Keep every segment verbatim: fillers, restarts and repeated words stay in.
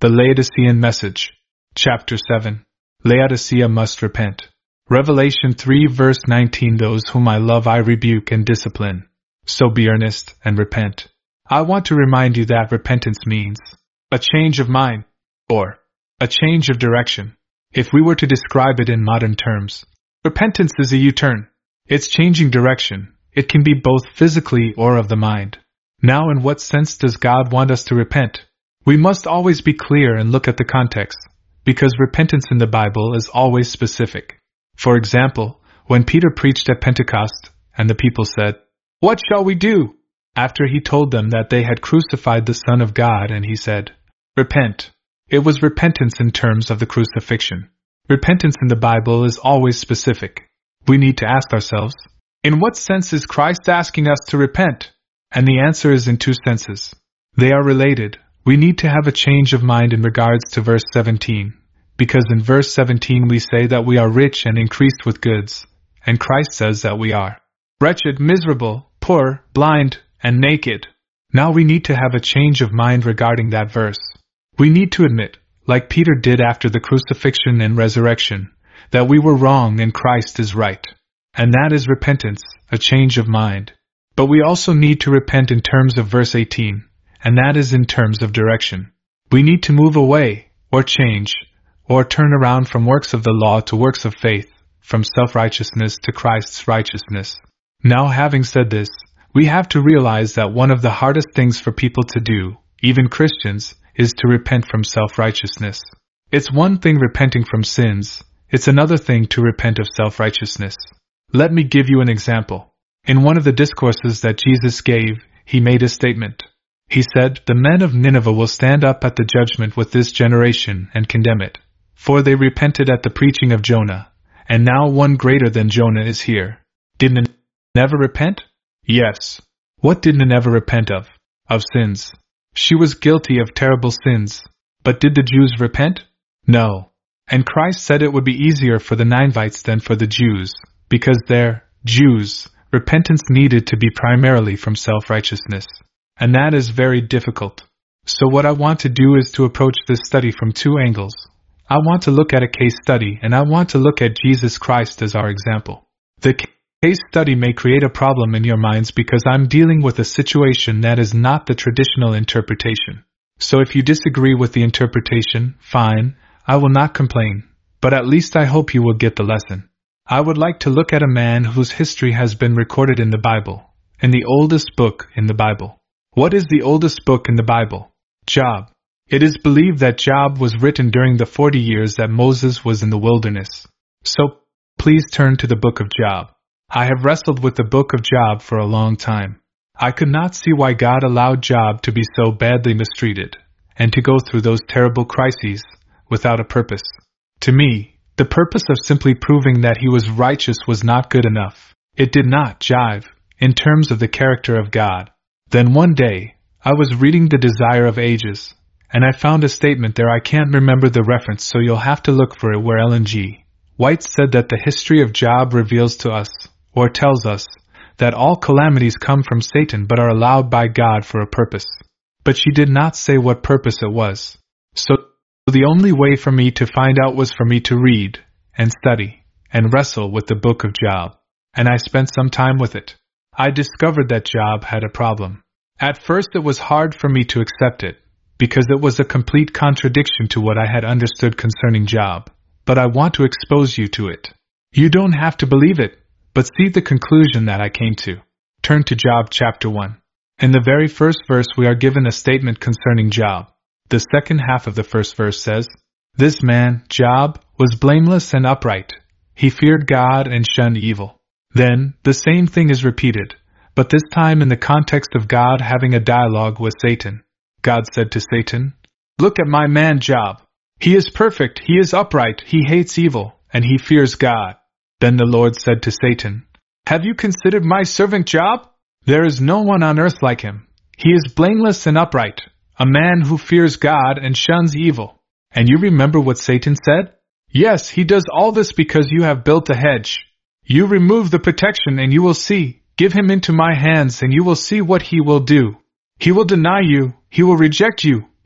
The Laodicean Message. Chapter seven. Laodicea must repent. Revelation three verse nineteen. Those whom I love I rebuke and discipline. So be earnest and repent. I want to remind you that repentance means a change of mind, or a change of direction. If we were to describe it in modern terms, repentance is a U-turn. It's changing direction. It can be both physically or of the mind. Now, in what sense does God want us to repent? We must always be clear and look at the context, because repentance in the Bible is always specific. For example, when Peter preached at Pentecost, and the people said, "What shall we do?" After he told them that they had crucified the Son of God, and he said, "Repent." It was repentance in terms of the crucifixion. Repentance in the Bible is always specific. We need to ask ourselves, in what sense is Christ asking us to repent? And the answer is in two senses. They are related. We need to have a change of mind in regards to verse seventeen, because in verse seventeen we say that we are rich and increased with goods, and Christ says that we are wretched, miserable, poor, blind, and naked. Now we need to have a change of mind regarding that verse. We need to admit, like Peter did after the crucifixion and resurrection, that we were wrong and Christ is right. And that is repentance, a change of mind. But we also need to repent in terms of verse eighteen, and that is in terms of direction. We need to move away, or change, or turn around from works of the law to works of faith, from self-righteousness to Christ's righteousness. Now, having said this, we have to realize that one of the hardest things for people to do, even Christians, is to repent from self-righteousness. It's one thing repenting from sins, it's another thing to repent of self-righteousness. Let me give you an example. In one of the discourses that Jesus gave, he made a statement. He said, "The men of Nineveh will stand up at the judgment with this generation and condemn it. For they repented at the preaching of Jonah, and now one greater than Jonah is here." Did Nineveh repent? Yes. What did Nineveh repent of? Of sins. She was guilty of terrible sins. But did the Jews repent? No. And Christ said it would be easier for the Ninevites than for the Jews, because they're Jews. Repentance needed to be primarily from self-righteousness. And that is very difficult. So what I want to do is to approach this study from two angles. I want to look at a case study, and I want to look at Jesus Christ as our example. The case study may create a problem in your minds because I'm dealing with a situation that is not the traditional interpretation. So if you disagree with the interpretation, fine, I will not complain, but at least I hope you will get the lesson. I would like to look at a man whose history has been recorded in the Bible, in the oldest book in the Bible. What is the oldest book in the Bible? Job. It is believed that Job was written during the forty years that Moses was in the wilderness. So, please turn to the book of Job. I have wrestled with the book of Job for a long time. I could not see why God allowed Job to be so badly mistreated, and to go through those terrible crises, without a purpose. To me, the purpose of simply proving that he was righteous was not good enough. It did not jive, in terms of the character of God. Then one day, I was reading The Desire of Ages, and I found a statement there. I can't remember the reference, so you'll have to look for it, where Ellen G. White said that the history of Job reveals to us, or tells us, that all calamities come from Satan but are allowed by God for a purpose. But she did not say what purpose it was. So the only way for me to find out was for me to read, and study, and wrestle with the book of Job. And I spent some time with it. I discovered that Job had a problem. At first it was hard for me to accept it, because it was a complete contradiction to what I had understood concerning Job. But I want to expose you to it. You don't have to believe it, but see the conclusion that I came to. Turn to Job chapter one. In the very first verse we are given a statement concerning Job. The second half of the first verse says, "This man, Job, was blameless and upright. He feared God and shunned evil." Then, the same thing is repeated, but this time in the context of God having a dialogue with Satan. God said to Satan, "Look at my man Job. He is perfect, he is upright, he hates evil, and he fears God." Then the Lord said to Satan, "Have you considered my servant Job? There is no one on earth like him. He is blameless and upright, a man who fears God and shuns evil." And you remember what Satan said? "Yes, he does all this because you have built a hedge. You remove the protection and you will see. Give him into my hands and you will see what he will do. He will deny you, he will reject you,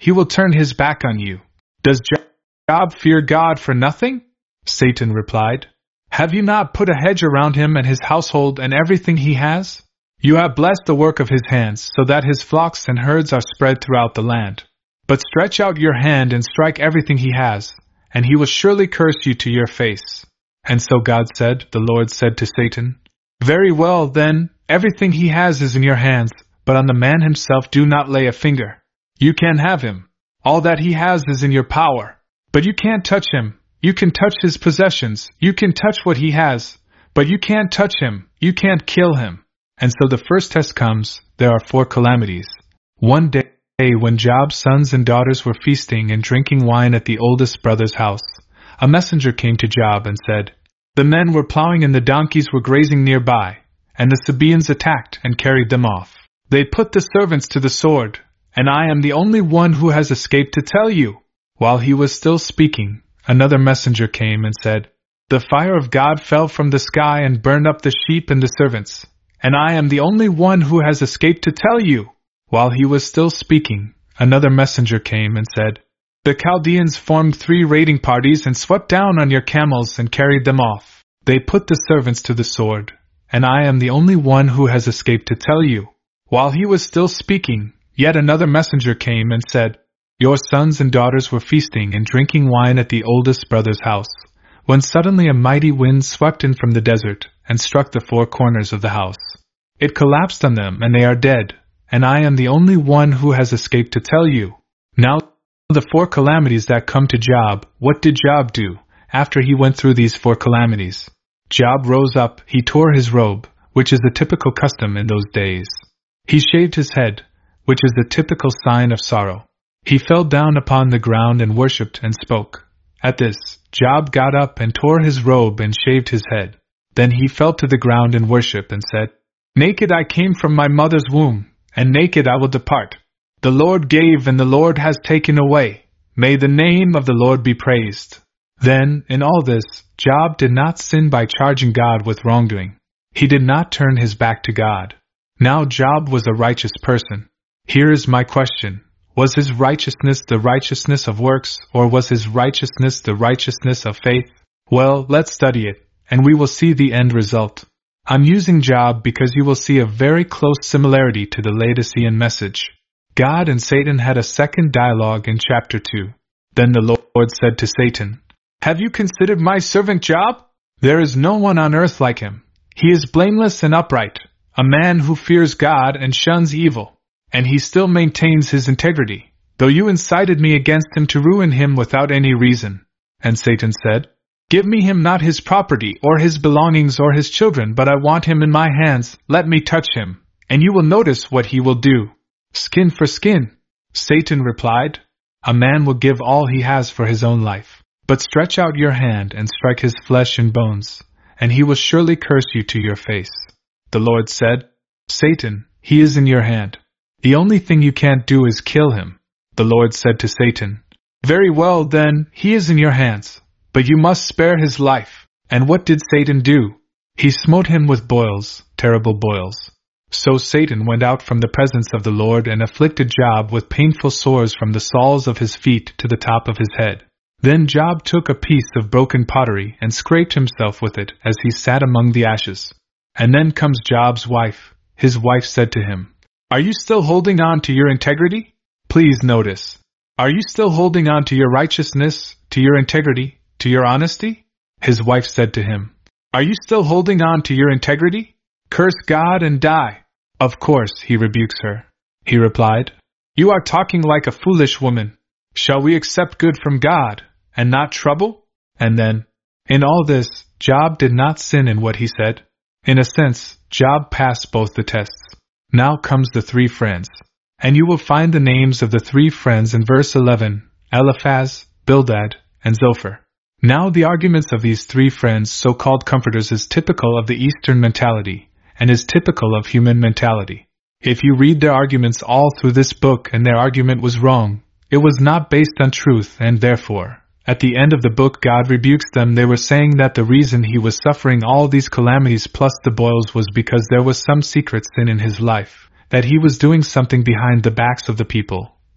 he will turn his back on you. Does Job fear God for nothing? Satan replied. Have you not put a hedge around him and his household and everything he has? You have blessed the work of his hands, so that his flocks and herds are spread throughout the land. But stretch out your hand and strike everything he has, and he will surely curse you to your face. And so God said, the Lord said to Satan, Very well, then, everything he has is in your hands, but on the man himself do not lay a finger. You can have him. All that he has is in your power. But you can't touch him. You can touch his possessions. You can touch what he has. But you can't touch him. You can't kill him. And so the first test comes. There are four calamities. One day, when Job's sons and daughters were feasting and drinking wine at the oldest brother's house, a messenger came to Job and said, The men were plowing and the donkeys were grazing nearby, and the Sabaeans attacked and carried them off. They put the servants to the sword, and I am the only one who has escaped to tell you. While he was still speaking, another messenger came and said, The fire of God fell from the sky and burned up the sheep and the servants, and I am the only one who has escaped to tell you. While he was still speaking, another messenger came and said, The Chaldeans formed three raiding parties and swept down on your camels and carried them off. They put the servants to the sword, and I am the only one who has escaped to tell you. While he was still speaking, yet another messenger came and said, Your sons and daughters were feasting and drinking wine at the oldest brother's house, when suddenly a mighty wind swept in from the desert and struck the four corners of the house. It collapsed on them, and they are dead, and I am the only one who has escaped to tell you. Now, the four calamities that come to Job, what did Job do after he went through these four calamities? Job rose up, he tore his robe, which is the typical custom in those days. He shaved his head, which is the typical sign of sorrow. He fell down upon the ground and worshipped and spoke. At this, Job got up and tore his robe and shaved his head. Then he fell to the ground and worshipped and said, Naked I came from my mother's womb, and naked I will depart. The Lord gave and the Lord has taken away. May the name of the Lord be praised. Then, in all this, Job did not sin by charging God with wrongdoing. He did not turn his back to God. Now Job was a righteous person. Here is my question. Was his righteousness the righteousness of works, or was his righteousness the righteousness of faith? Well, let's study it, and we will see the end result. I'm using Job because you will see a very close similarity to the Laodicean message. God and Satan had a second dialogue in chapter two. Then the Lord said to Satan, Have you considered my servant Job? There is no one on earth like him. He is blameless and upright, a man who fears God and shuns evil, and he still maintains his integrity, though you incited me against him to ruin him without any reason. And Satan said, Give me him not his property or his belongings or his children, but I want him in my hands. Let me touch him, and you will notice what he will do. Skin for skin. Satan replied, A man will give all he has for his own life, but stretch out your hand and strike his flesh and bones, and he will surely curse you to your face. The Lord said, Satan, he is in your hand. The only thing you can't do is kill him. The Lord said to Satan, Very well, then, he is in your hands, but you must spare his life. And what did Satan do? He smote him with boils, terrible boils. So Satan went out from the presence of the Lord and afflicted Job with painful sores from the soles of his feet to the top of his head. Then Job took a piece of broken pottery and scraped himself with it as he sat among the ashes. And then comes Job's wife. His wife said to him, Are you still holding on to your integrity? Please notice. Are you still holding on to your righteousness, to your integrity, to your honesty? His wife said to him, Are you still holding on to your integrity? Curse God and die. Of course, he rebukes her. He replied, You are talking like a foolish woman. Shall we accept good from God, and not trouble? And then, in all this, Job did not sin in what he said. In a sense, Job passed both the tests. Now comes the three friends. And you will find the names of the three friends in verse eleven, Eliphaz, Bildad, and Zophar. Now the arguments of these three friends, so-called comforters, is typical of the Eastern mentality, and is typical of human mentality. If you read their arguments all through this book and their argument was wrong, it was not based on truth, and therefore, at the end of the book God rebukes them. They were saying that the reason he was suffering all these calamities plus the boils was because there was some secret sin in his life, that he was doing something behind the backs of the people,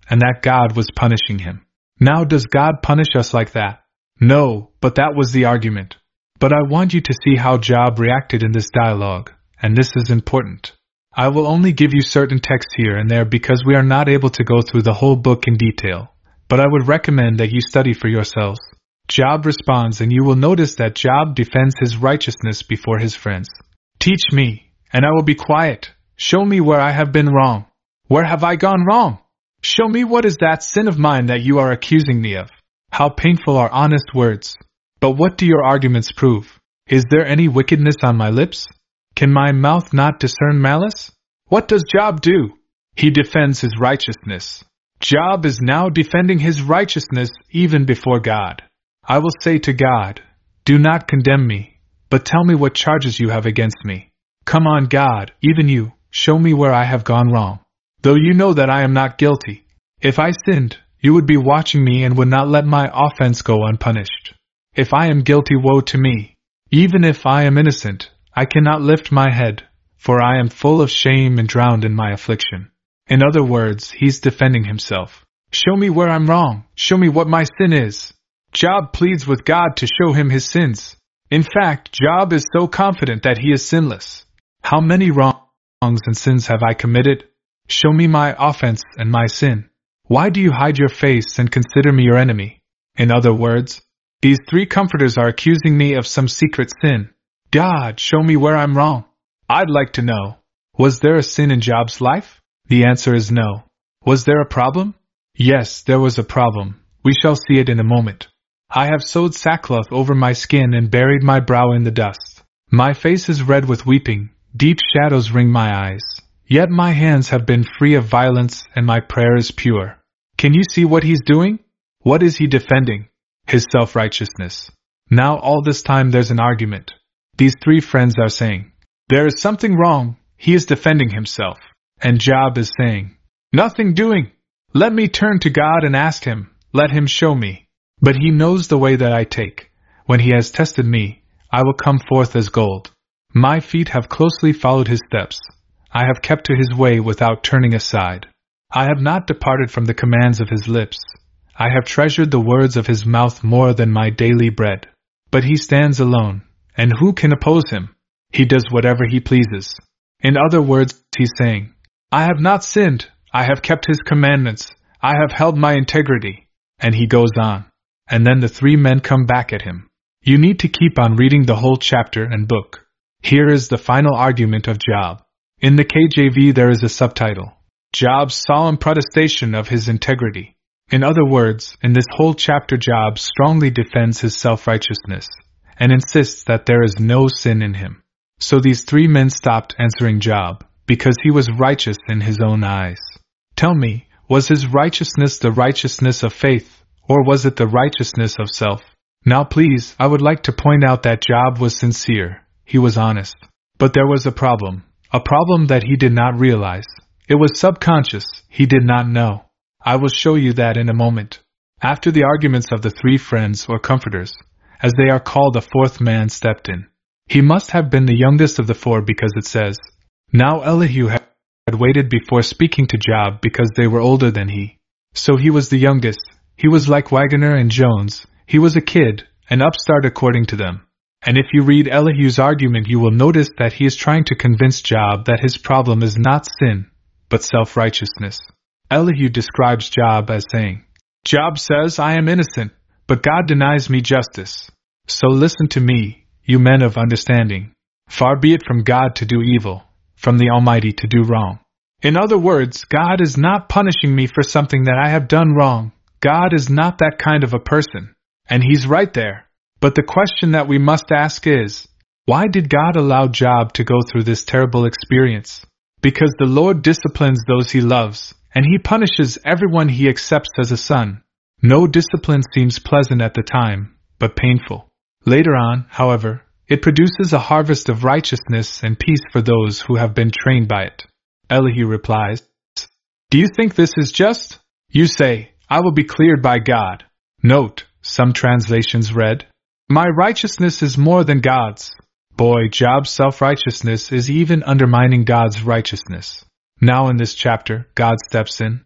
and that God was punishing him. Now does God punish us like that? No, but that was the argument. But I want you to see how Job reacted in this dialogue, and this is important. I will only give you certain texts here and there because we are not able to go through the whole book in detail, but I would recommend that you study for yourselves. Job responds, and you will notice that Job defends his righteousness before his friends. Teach me, and I will be quiet. Show me where I have been wrong. Where have I gone wrong? Show me what is that sin of mine that you are accusing me of. How painful are honest words. But what do your arguments prove? Is there any wickedness on my lips? Can my mouth not discern malice? What does Job do? He defends his righteousness. Job is now defending his righteousness even before God. I will say to God, do not condemn me, but tell me what charges you have against me. Come on, God, even you, show me where I have gone wrong. Though you know that I am not guilty. If I sinned, you would be watching me and would not let my offense go unpunished. If I am guilty, woe to me. Even if I am innocent, I cannot lift my head, for I am full of shame and drowned in my affliction. In other words, he's defending himself. Show me where I'm wrong. Show me what my sin is. Job pleads with God to show him his sins. In fact, Job is so confident that he is sinless. How many wrongs and sins have I committed? Show me my offense and my sin. Why do you hide your face and consider me your enemy? In other words, these three comforters are accusing me of some secret sin. God, show me where I'm wrong. I'd like to know, was there a sin in Job's life? The answer is no. Was there a problem? Yes, there was a problem. We shall see it in a moment. I have sewed sackcloth over my skin and buried my brow in the dust. My face is red with weeping, deep shadows ring my eyes. Yet my hands have been free of violence and my prayer is pure. Can you see what he's doing? What is he defending? His self-righteousness. Now all this time there's an argument. These three friends are saying, there is something wrong, he is defending himself. And Job is saying, nothing doing. Let me turn to God and ask him, let him show me. But he knows the way that I take. When he has tested me, I will come forth as gold. My feet have closely followed his steps. I have kept to his way without turning aside. I have not departed from the commands of his lips. I have treasured the words of his mouth more than my daily bread. But he stands alone, and who can oppose him? He does whatever he pleases. In other words, he's saying, I have not sinned, I have kept his commandments, I have held my integrity. And he goes on. And then the three men come back at him. You need to keep on reading the whole chapter and book. Here is the final argument of Job. In the K J V there is a subtitle, Job's solemn protestation of his integrity. In other words, in this whole chapter Job strongly defends his self-righteousness, and insists that there is no sin in him. So these three men stopped answering Job, because he was righteous in his own eyes. Tell me, was his righteousness the righteousness of faith, or was it the righteousness of self? Now please, I would like to point out that Job was sincere, he was honest. But there was a problem. A problem that he did not realize. It was subconscious, he did not know. I will show you that in a moment. After the arguments of the three friends or comforters, as they are called, a fourth man stepped in. He must have been the youngest of the four because it says, now Elihu had waited before speaking to Job because they were older than he. So he was the youngest. He was like Wagner and Jones. He was a kid, an upstart according to them. And if you read Elihu's argument, you will notice that he is trying to convince Job that his problem is not sin, but self-righteousness. Elihu describes Job as saying, Job says, I am innocent, but God denies me justice. So listen to me, you men of understanding. Far be it from God to do evil, from the Almighty to do wrong. In other words, God is not punishing me for something that I have done wrong. God is not that kind of a person. And he's right there. But the question that we must ask is, why did God allow Job to go through this terrible experience? Because the Lord disciplines those he loves, and he punishes everyone he accepts as a son. No discipline seems pleasant at the time, but painful. Later on, however, it produces a harvest of righteousness and peace for those who have been trained by it. Elihu replies, do you think this is just? You say, I will be cleared by God. Note, some translations read, my righteousness is more than God's. Boy, Job's self-righteousness is even undermining God's righteousness. Now in this chapter, God steps in.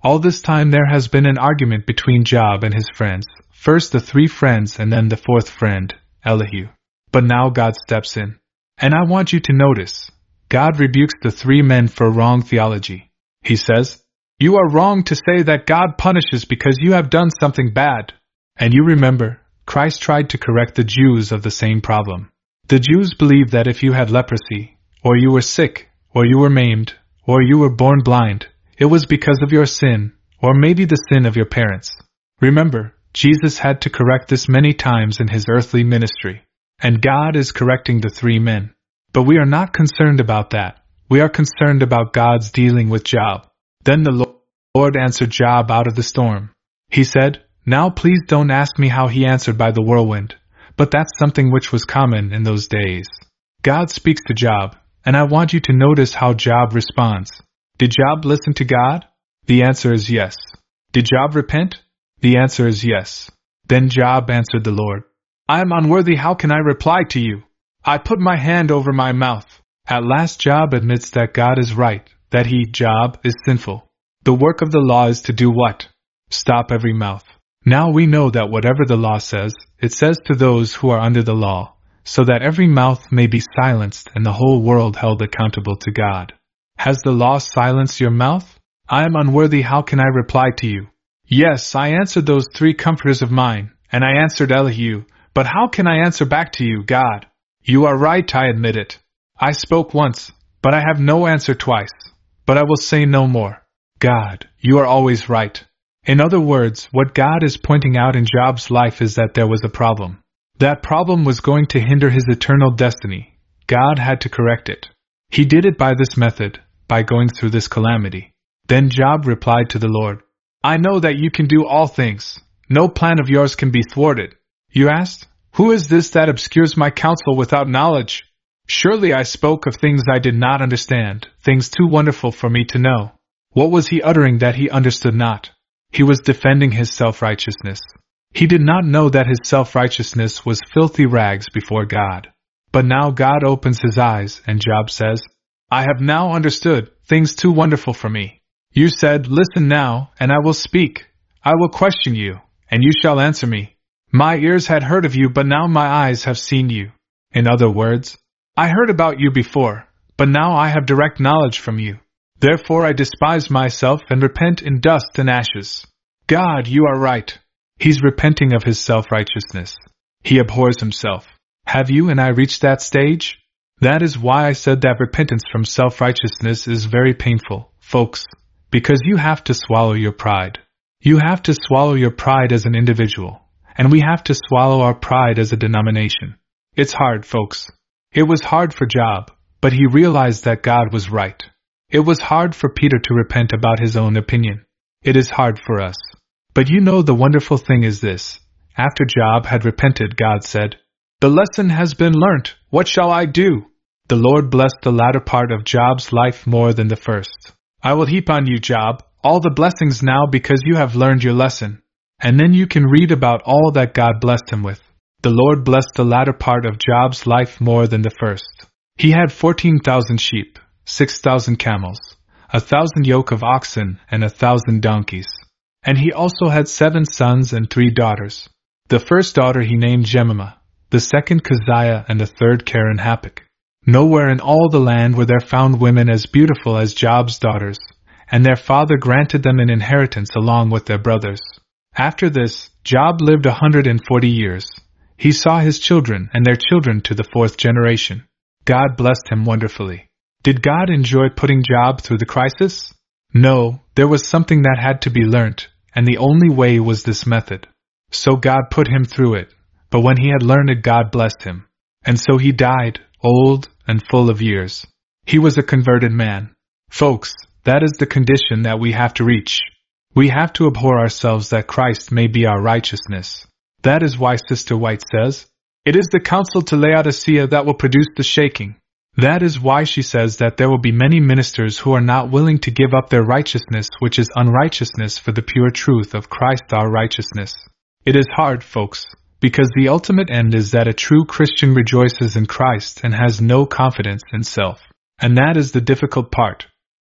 All this time there has been an argument between Job and his friends, first the three friends and then the fourth friend, Elihu. But now God steps in. And I want you to notice, God rebukes the three men for wrong theology. He says, "You are wrong to say that God punishes because you have done something bad." And you remember, Christ tried to correct the Jews of the same problem. The Jews believed that if you had leprosy, or you were sick, or you were maimed, or you were born blind, it was because of your sin, or maybe the sin of your parents. Remember, Jesus had to correct this many times in his earthly ministry. And God is correcting the three men. But we are not concerned about that. We are concerned about God's dealing with Job. Then the Lord answered Job out of the storm. He said, "Now please don't ask me how he answered by the whirlwind, but that's something which was common in those days." God speaks to Job, and I want you to notice how Job responds. Did Job listen to God? The answer is yes. Did Job repent? The answer is yes. Then Job answered the Lord, "I am unworthy, how can I reply to you? I put my hand over my mouth." At last Job admits that God is right, that he, Job, is sinful. The work of the law is to do what? Stop every mouth. Now we know that whatever the law says, it says to those who are under the law, so that every mouth may be silenced and the whole world held accountable to God. Has the law silenced your mouth? I am unworthy, how can I reply to you? Yes, I answered those three comforters of mine, and I answered Elihu, but how can I answer back to you, God? You are right, I admit it. I spoke once, but I have no answer twice. But I will say no more. God, you are always right. In other words, what God is pointing out in Job's life is that there was a problem. That problem was going to hinder his eternal destiny. God had to correct it. He did it by this method, by going through this calamity. Then Job replied to the Lord, "I know that you can do all things. No plan of yours can be thwarted." You asked, "Who is this that obscures my counsel without knowledge?" Surely I spoke of things I did not understand, things too wonderful for me to know. What was he uttering that he understood not? He was defending his self-righteousness. He did not know that his self-righteousness was filthy rags before God. But now God opens his eyes, and Job says, "I have now understood, things too wonderful for me. You said, 'Listen now, and I will speak. I will question you, and you shall answer me.' My ears had heard of you, but now my eyes have seen you." In other words, I heard about you before, but now I have direct knowledge from you. Therefore I despise myself and repent in dust and ashes. God, you are right. He's repenting of his self-righteousness. He abhors himself. Have you and I reached that stage? That is why I said that repentance from self-righteousness is very painful, folks, because you have to swallow your pride. You have to swallow your pride as an individual, and we have to swallow our pride as a denomination. It's hard, folks. It was hard for Job, but he realized that God was right. It was hard for Peter to repent about his own opinion. It is hard for us. But you know the wonderful thing is this. After Job had repented, God said, "The lesson has been learnt. What shall I do?" The Lord blessed the latter part of Job's life more than the first. I will heap on you, Job, all the blessings now because you have learned your lesson. And then you can read about all that God blessed him with. The Lord blessed the latter part of Job's life more than the first. He had fourteen thousand sheep, six thousand camels, a thousand yoke of oxen, and a thousand donkeys. And he also had seven sons and three daughters. The first daughter he named Jemimah, the second Keziah, and the third Keren-Happuch. Nowhere in all the land were there found women as beautiful as Job's daughters, and their father granted them an inheritance along with their brothers. After this, Job lived a hundred and forty years. He saw his children and their children to the fourth generation. God blessed him wonderfully. Did God enjoy putting Job through the crisis? No, there was something that had to be learnt, and the only way was this method. So God put him through it, but when he had learned it, God blessed him. And so he died, old and full of years. He was a converted man. Folks, that is the condition that we have to reach. We have to abhor ourselves that Christ may be our righteousness. That is why Sister White says, "It is the counsel to Laodicea that will produce the shaking." That is why she says that there will be many ministers who are not willing to give up their righteousness, which is unrighteousness, for the pure truth of Christ our righteousness. It is hard, folks, because the ultimate end is that a true Christian rejoices in Christ and has no confidence in self. And that is the difficult part.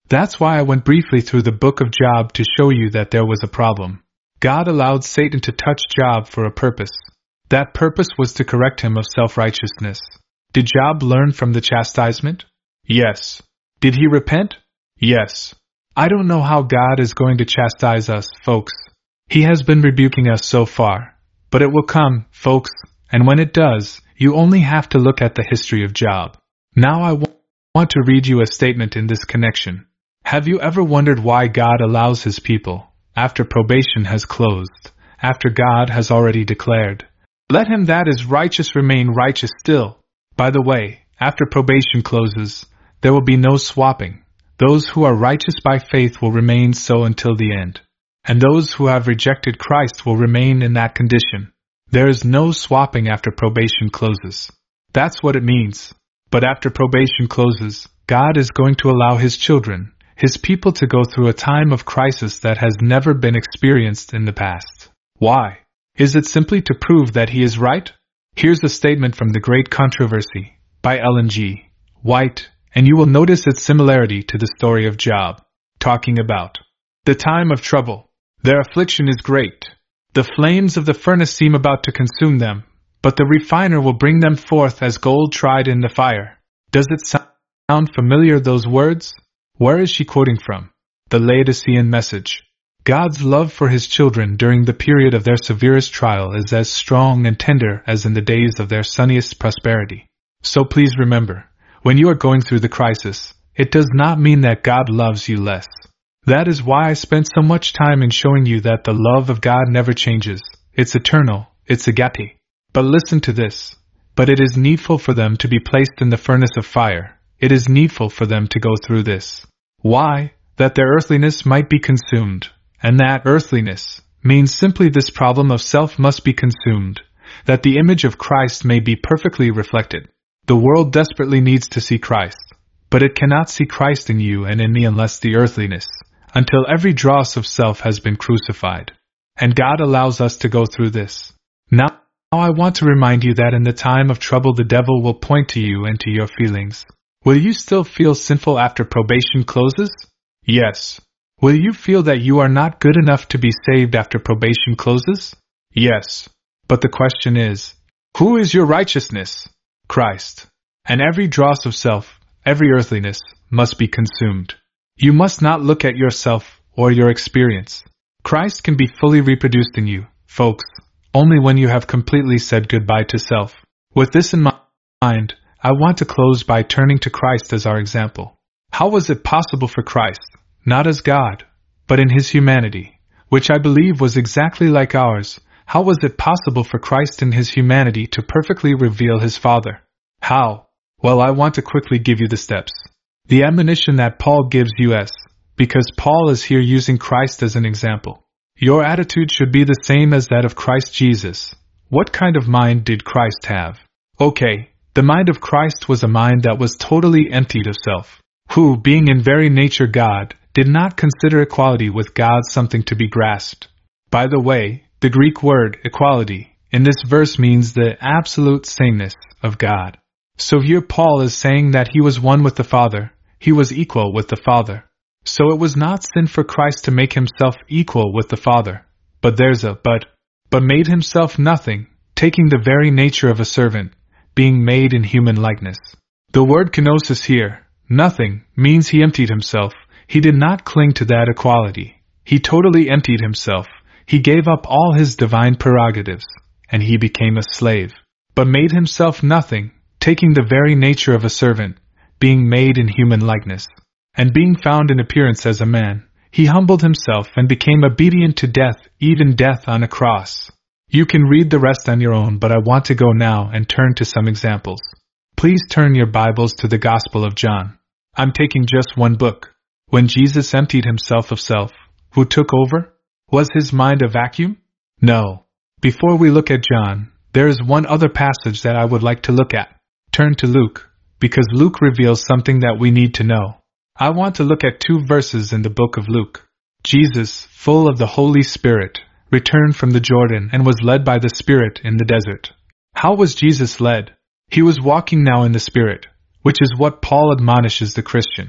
That's why I went briefly through the book of Job to show you that there was a problem. God allowed Satan to touch Job for a purpose. That purpose was to correct him of self-righteousness. Did Job learn from the chastisement? Yes. Did he repent? Yes. I don't know how God is going to chastise us, folks. He has been rebuking us so far. But it will come, folks, and when it does, you only have to look at the history of Job. Now I w- want to read you a statement in this connection. Have you ever wondered why God allows His people, after probation has closed, after God has already declared, "Let him that is righteous remain righteous still"? By the way, after probation closes, there will be no swapping. Those who are righteous by faith will remain so until the end. And those who have rejected Christ will remain in that condition. There is no swapping after probation closes. That's what it means. But after probation closes, God is going to allow His children, His people, to go through a time of crisis that has never been experienced in the past. Why? Is it simply to prove that He is right? Here's a statement from The Great Controversy, by Ellen G. White, and you will notice its similarity to the story of Job, talking about the time of trouble. Their affliction is great. The flames of the furnace seem about to consume them, but the refiner will bring them forth as gold tried in the fire. Does it sound familiar, those words? Where is she quoting from? The Laodicean message. God's love for His children during the period of their severest trial is as strong and tender as in the days of their sunniest prosperity. So please remember, when you are going through the crisis, it does not mean that God loves you less. That is why I spent so much time in showing you that the love of God never changes. It's eternal, it's agape. But listen to this. But it is needful for them to be placed in the furnace of fire. It is needful for them to go through this. Why? That their earthliness might be consumed. And that earthliness means simply this problem of self must be consumed, that the image of Christ may be perfectly reflected. The world desperately needs to see Christ, but it cannot see Christ in you and in me unless the earthliness, until every dross of self has been crucified. And God allows us to go through this. Now I want to remind you that in the time of trouble the devil will point to you and to your feelings. Will you still feel sinful after probation closes? Yes. Will you feel that you are not good enough to be saved after probation closes? Yes. But the question is, who is your righteousness? Christ. And every dross of self, every earthliness, must be consumed. You must not look at yourself or your experience. Christ can be fully reproduced in you, folks, only when you have completely said goodbye to self. With this in mind, I want to close by turning to Christ as our example. How was it possible for Christ, not as God, but in His humanity, which I believe was exactly like ours, how was it possible for Christ in His humanity to perfectly reveal His Father? How? Well, I want to quickly give you the steps. The admonition that Paul gives us, because Paul is here using Christ as an example. Your attitude should be the same as that of Christ Jesus. What kind of mind did Christ have? Okay, the mind of Christ was a mind that was totally emptied of self, who, being in very nature God, did not consider equality with God something to be grasped. By the way, the Greek word equality in this verse means the absolute sameness of God. So here Paul is saying that he was one with the Father, he was equal with the Father. So it was not sin for Christ to make himself equal with the Father. But there's a but, but made himself nothing, taking the very nature of a servant, being made in human likeness. The word kenosis here, nothing, means he emptied himself. He did not cling to that equality. He totally emptied himself. He gave up all his divine prerogatives, and he became a slave, but made himself nothing, taking the very nature of a servant, being made in human likeness. And being found in appearance as a man, he humbled himself and became obedient to death, even death on a cross. You can read the rest on your own, but I want to go now and turn to some examples. Please turn your Bibles to the Gospel of John. I'm taking just one book. When Jesus emptied himself of self, who took over? Was his mind a vacuum? No. Before we look at John, there is one other passage that I would like to look at. Turn to Luke, because Luke reveals something that we need to know. I want to look at two verses in the book of Luke. Jesus, full of the Holy Spirit, returned from the Jordan and was led by the Spirit in the desert. How was Jesus led? He was walking now in the Spirit, which is what Paul admonishes the Christian.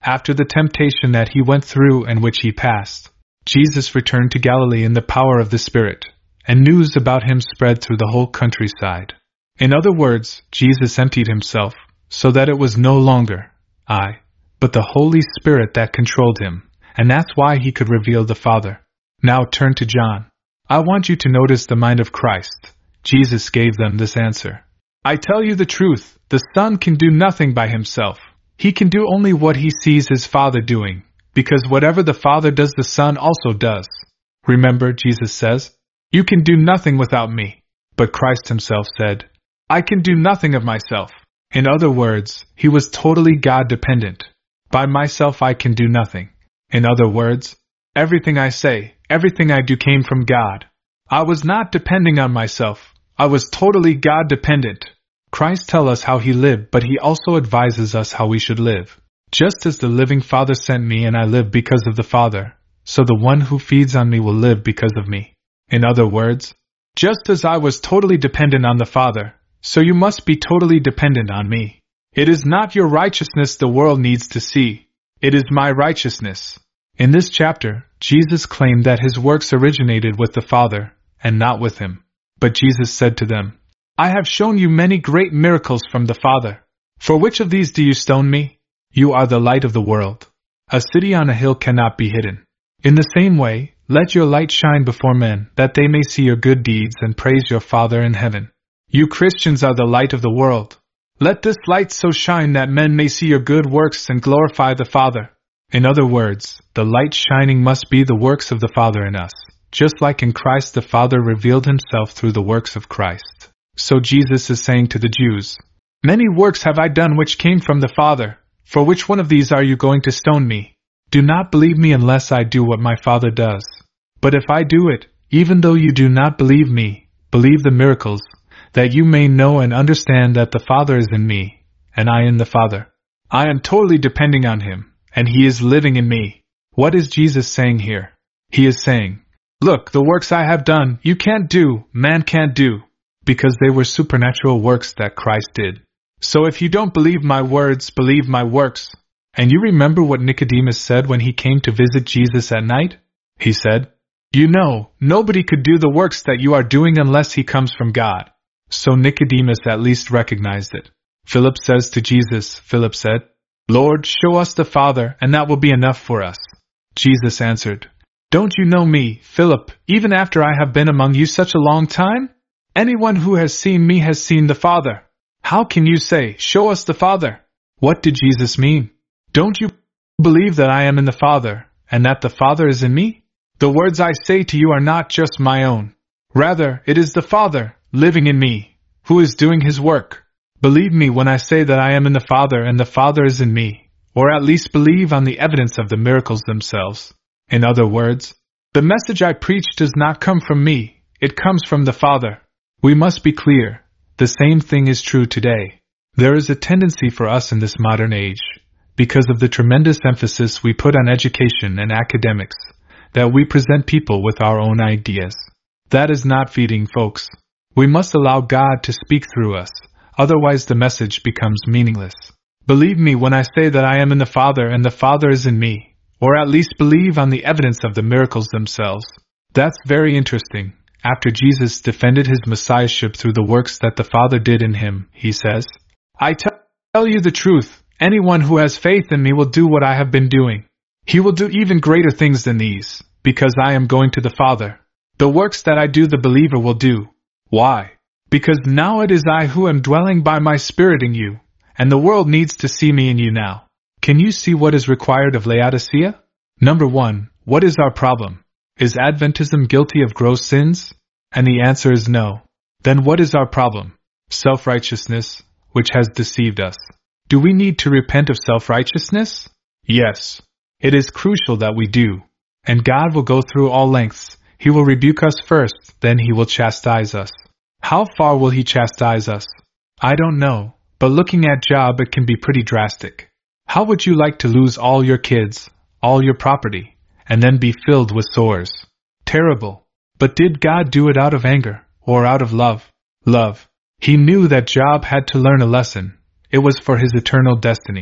After the temptation that he went through and which he passed, Jesus returned to Galilee in the power of the Spirit, and news about him spread through the whole countryside. In other words, Jesus emptied himself, so that it was no longer I, but the Holy Spirit that controlled him, and that's why he could reveal the Father. Now turn to John. I want you to notice the mind of Christ. Jesus gave them this answer. I tell you the truth, the Son can do nothing by himself. He can do only what he sees his Father doing, because whatever the Father does the Son also does. Remember, Jesus says, you can do nothing without me. But Christ himself said, I can do nothing of myself. In other words, he was totally God-dependent. By myself I can do nothing. In other words, everything I say, everything I do came from God. I was not depending on myself. I was totally God-dependent. Christ tells us how he lived, but he also advises us how we should live. Just as the living Father sent me and I live because of the Father, so the one who feeds on me will live because of me. In other words, just as I was totally dependent on the Father, so you must be totally dependent on me. It is not your righteousness the world needs to see. It is my righteousness. In this chapter, Jesus claimed that his works originated with the Father, and not with him. But Jesus said to them, I have shown you many great miracles from the Father. For which of these do you stone me? You are the light of the world. A city on a hill cannot be hidden. In the same way, let your light shine before men, that they may see your good deeds and praise your Father in heaven. You Christians are the light of the world. Let this light so shine that men may see your good works and glorify the Father. In other words, the light shining must be the works of the Father in us, just like in Christ the Father revealed himself through the works of Christ. So Jesus is saying to the Jews, many works have I done which came from the Father. For which one of these are you going to stone me? Do not believe me unless I do what my Father does. But if I do it, even though you do not believe me, believe the miracles, that you may know and understand that the Father is in me, and I in the Father. I am totally depending on him, and he is living in me. What is Jesus saying here? He is saying, look, the works I have done, you can't do, man can't do, because they were supernatural works that Christ did. So if you don't believe my words, believe my works. And you remember what Nicodemus said when he came to visit Jesus at night? He said, you know, nobody could do the works that you are doing unless he comes from God. So Nicodemus at least recognized it. Philip says to Jesus, Philip said, Lord, show us the Father, and that will be enough for us. Jesus answered, don't you know me, Philip, even after I have been among you such a long time? Anyone who has seen me has seen the Father. How can you say, show us the Father? What did Jesus mean? Don't you believe that I am in the Father, and that the Father is in me? The words I say to you are not just my own. Rather, it is the Father, living in me, who is doing his work. Believe me when I say that I am in the Father and the Father is in me, or at least believe on the evidence of the miracles themselves. In other words, the message I preach does not come from me, it comes from the Father. We must be clear. The same thing is true today. There is a tendency for us in this modern age, because of the tremendous emphasis we put on education and academics, that we present people with our own ideas. That is not feeding folks. We must allow God to speak through us, otherwise the message becomes meaningless. Believe me when I say that I am in the Father and the Father is in me, or at least believe on the evidence of the miracles themselves. That's very interesting. After Jesus defended his messiahship through the works that the Father did in him, he says, I tell you the truth, anyone who has faith in me will do what I have been doing. He will do even greater things than these, because I am going to the Father. The works that I do the believer will do. Why? Because now it is I who am dwelling by my Spirit in you, and the world needs to see me in you now. Can you see what is required of Laodicea? Number one, what is our problem? Is Adventism guilty of gross sins? And the answer is no. Then what is our problem? Self-righteousness, which has deceived us. Do we need to repent of self-righteousness? Yes. It is crucial that we do. And God will go through all lengths. He will rebuke us first, then he will chastise us. How far will he chastise us? I don't know, but looking at Job it can be pretty drastic. How would you like to lose all your kids, all your property, and then be filled with sores? Terrible. But did God do it out of anger, or out of love? Love. He knew that Job had to learn a lesson. It was for his eternal destiny.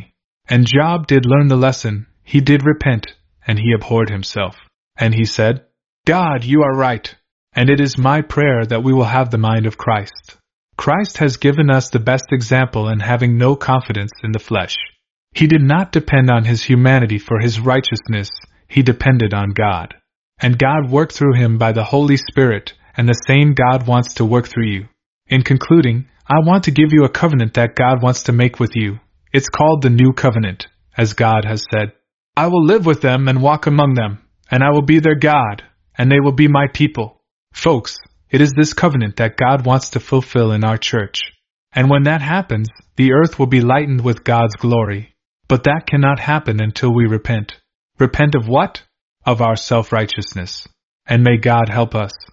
And Job did learn the lesson, he did repent, and he abhorred himself. And he said, God, you are right, and it is my prayer that we will have the mind of Christ. Christ has given us the best example in having no confidence in the flesh. He did not depend on his humanity for his righteousness, he depended on God. And God worked through him by the Holy Spirit, and the same God wants to work through you. In concluding, I want to give you a covenant that God wants to make with you. It's called the New Covenant, as God has said, I will live with them and walk among them, and I will be their God, and they will be my people. Folks, it is this covenant that God wants to fulfill in our church. And when that happens, the earth will be lightened with God's glory. But that cannot happen until we repent. Repent of what? Of our self-righteousness. And may God help us.